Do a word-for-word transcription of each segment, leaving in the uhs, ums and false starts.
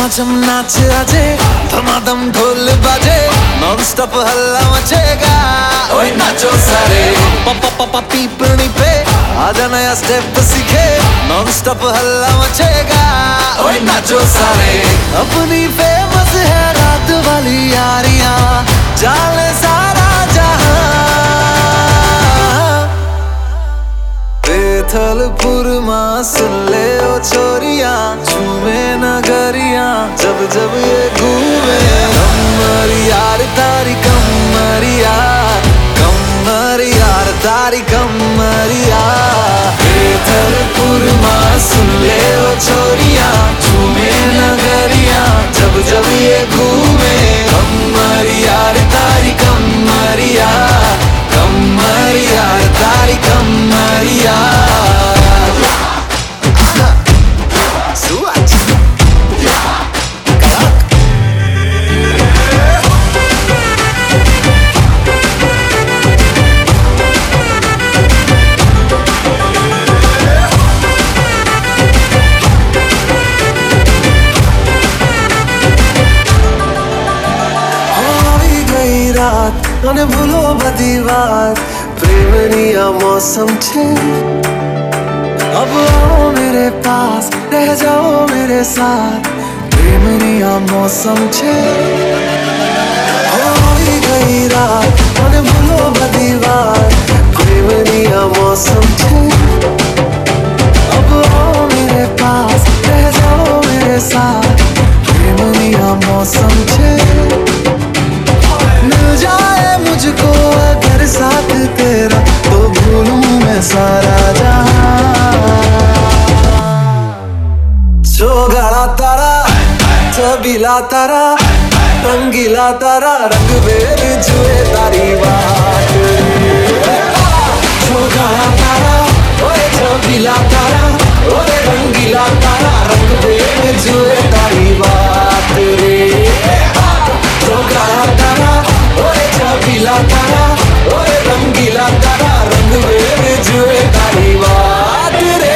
झमाझम नाच आजे, धमाधम ढोल बाजे, नॉन स्टॉप हल्ला मचेगा। ओए नाचो सारे पापा पापा पीपनी पे, आजा नया स्टेप सीखे, नॉन स्टॉप हल्ला मचेगा। ओए नाचो सारे अपनी फेमस है रात वाली यारियां, जाले सारा जहां। बेथलपुर मां सुन ले ओ छोरियां, झूमे नगरियां जब जब ये घूमे। कमर यार तारी कमर यार, कमर यार तारी कमर यार। बेथलपुर मां सुन ले ओ छोरियां, झूमे नगरियां जब जब ये घूमे। कमर यार तारी कमर यार, कमर यार तारी कमर यार। મને ભૂલો બધી વાત, પ્રેમની मौसम छे। अब आओ मेरे पास, रह जाओ मेरे साथ, प्रेमनी मौसम छे। होई गई रात, મને ભૂલો બધી વાત, प्रेमनी मौसम छे। अब आओ मेरे पास, रह जाओ मेरे साथ, प्रेमनी मौसम छे। मिल जाए मुझको अगर साथ तेरा, तो भूलूं मैं सारा जहां। जोगड़ा तारा, चबीला तारा, रंगीला तारा, रंग बेर जुए तारी बात। जोगड़ा तारा, ओए चबीला तारा, ओए रंगीला तारा, रंग बेर जुए तारी बात रे। जोगड़ा तारा, ओए चबीला तारा, ओए रंगीला तारा, रंग बेर जुए तारी बात रे।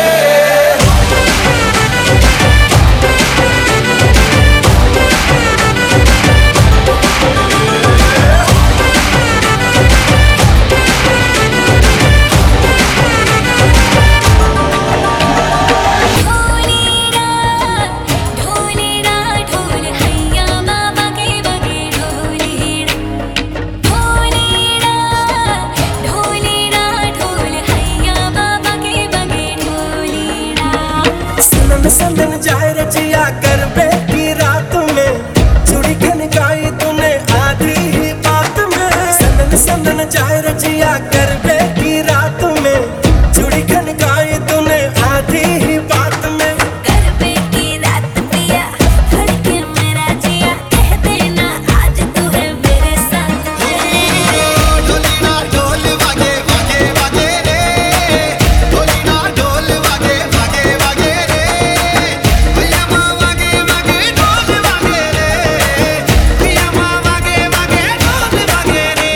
सनन जाए रचिया गरबे की रात में, चूड़ी खनकाई तूने आधी ही बात में। सनन सनन जाए रचिया गरबे की रात में, चूड़ी खनकाई तूने आधी ही बात में। गरबे की रात पिया, धड़के मेरा जिया, कह देना आज तू है मेरे साथ में। ढोली ना ढोल वागे वागे वागे रे, ढोली ना ढोल वागे वागे वागे रे। भैया माँ वागे वागे ढोल वागे रे, भैया माँ वागे वागे ढोल वागे रे।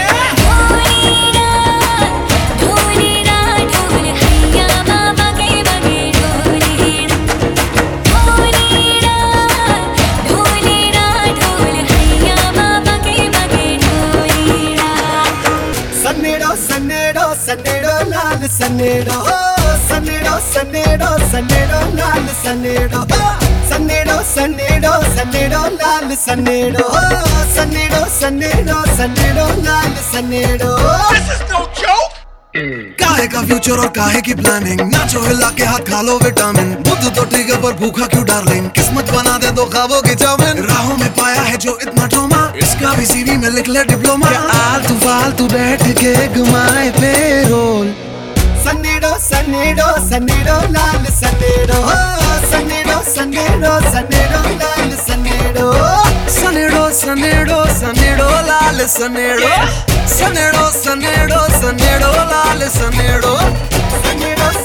ढोली ना ढोल हैया बाबा के बगे ढोली ना, ढोली ना ढोली ना ढोल हैया बाबा के बगे ढोली ना। सनेड़ो सनेड़ो सनेड़ो लाल सनेड़ो, सनेड़ो सनेड़ो सनेड़ो लाल सनेड़ो, सनेड़ो सनेड़ो सनेड़ो लाल सनेड़ो, सनेड़ो सनेड़ो सनेड़ो लाल सनेड़ो। काहे का फ्यूचर और काहे की प्लानिंग, नाचो हिला के हाथ खा लो विटामिन। बुद्ध तो ठीक है पर भूखा क्यों डार्लिंग, किस्मत बना दे दो ख्वाबों की चाउमीन। राहों में पाया है जो इतना ट्रॉमा, इसका भी सीवी में लिख ले डिप्लोमा। आलतू फालतू बैठ के घुमाए पे रोल। सनेड़ो सनेड़ो सनेड़ो लाल सनेड़ो, सनेड़ो सनेड़ो सनेड़ो लाल सनेड़ो। सनेड़ो सनेड़ो सनेड़ो लाल सनेड़ो, सनेड़ो सनेड़ो सनेड़ो लाल सनेड़ो। सनेड़ो